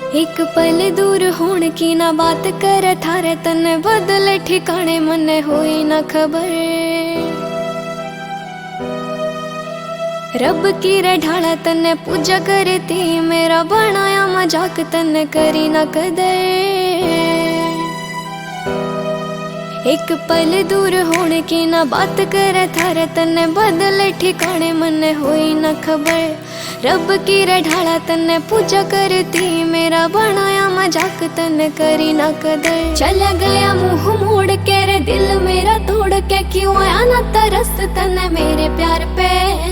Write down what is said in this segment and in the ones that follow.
एक पल दूर होण की ना बात करे थारे तने बदले ठिकाने मने होई ना खबर। रब की रे ढाला तने पूजा करती मेरा बनाया मजाक तने करी ना कदर। एक पल दूर होने की ना बात करे थारे तने बदले ठिकाने मने होई ना खबर। रब की रे ढाला तने पूजा करती मेरा बनाया मजाक तने करी ना कदर। चला गया मुंह मोड़ के रे दिल मेरा तोड़ के, क्यों आया ना तरस तने मेरे प्यार पे।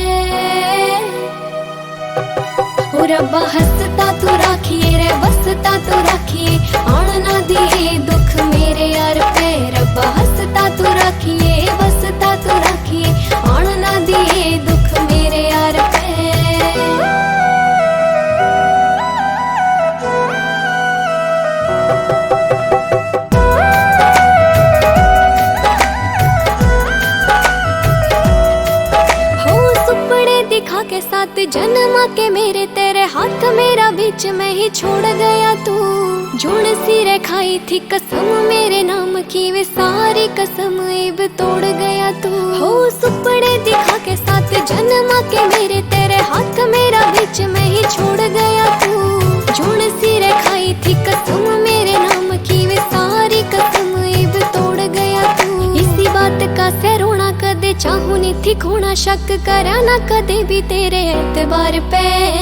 ओ रब्बा हंसता तू राखिए रे बसता तू राखिए, आन ना दिए दुख मेरे यार पे। रब्बा हंसता तू राखिए बसता तू राखिए, आन ना दिए दुख मेरे यार पे। दिखा के साथ जन्मा के मेरे तेरे हाथ मेरा बीच में ही छोड़ गया तू। जोड़ सी रे खाई थी कसम मेरे नाम की, वे सारी कसम इब तोड़ गया तू। हो सुपड़े दिखा के साथ जन्मा के मेरे तेरे हाथ मेरा बीच में ही छोड़ गया तू। जोड़ सी रे खाई थी कसम मेरे नाम की, वे सारी कसम इब तोड़ गया तू। इसी बात का से रोना कदे चाहूं नहीं थी खोना, शक करा ना कदे भी तेरे एतबार पे।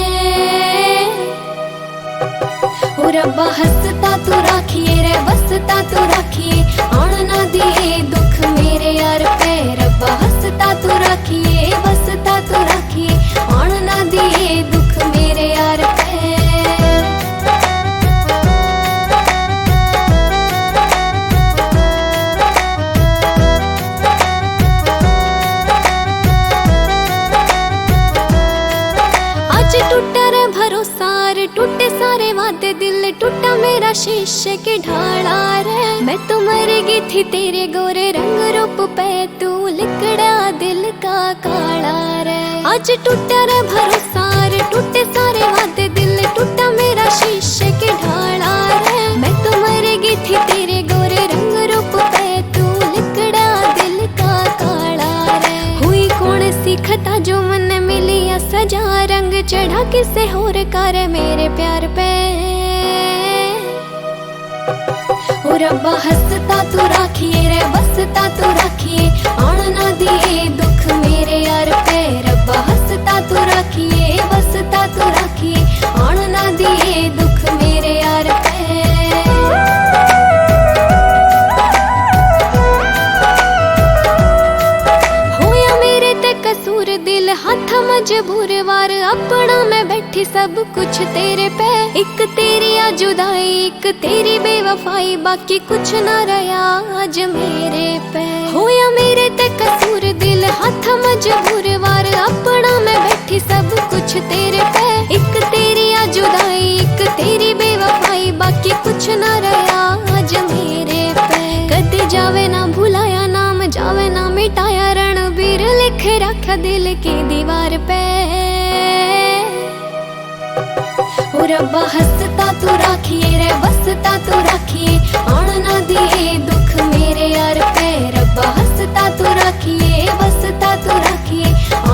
ओ रब्बा हंसता तू राखिए रे बसता तू राखिए, आन ना दिए दुख मेरे यार पे। रब्बा हंसता तू राखिए बसता तू राखिए, आन ना दिए दुख मेरे यार पे। टूटा रे भरोसा रे टूटे सारे वादे, दिल टूटा मेरा शीशे के ढाला रे। मैं तो मर गई थी तेरे गोरे रंग रूप पे, तू लिकड़ा दिल का काला रे। आज टूटा रे भरोसा रे टूटे सारे वादे, दिल टूटा मेरा शीशे के ढाला रे। मैं तो मर गई थी तेरे गोरे रंग रूप पे, तू लिकड़ा दिल का काला रे। हुई कौन सी खता जो मन मिली सजा, रंग चढ़ा किसे होर करे मेरे प्यार पे। ओ रब्बा हंसता तू राखिए रे बसता तू राखिए, आन ना दिए दुख मेरे यार पे। रब्बा हंसता तू राखिए बसता तू राखिए, आन ना दिए दुख मेरे यार पे। कसूर दिल हाथ मजबूर वार, अपना मैं बैठी सब कुछ तेरे पे। एक तेरी जुदाई एक तेरी बेवफाई, बाकी कुछ ना रहा आज मेरे पे। होया मेरे ते कसूर दिल हाथ मजबूर वार, अपना मैं बैठी सब कुछ तेरे पे। एक तेरी जुदाई एक तेरी बेवफाई, बाकी कुछ ना रहा आज मेरे पे। कदे जावे ना भुलाया नाम जावे ना मिटाया, रणबीर लिख रखा दिल की दीवार पे। ओ रब्बा हंसता तू राखिए रे बसता तू राखिए, आन ना दिए दुख मेरे यार पे। रब्बा हंसता तू राखिए बसता तू राखिए,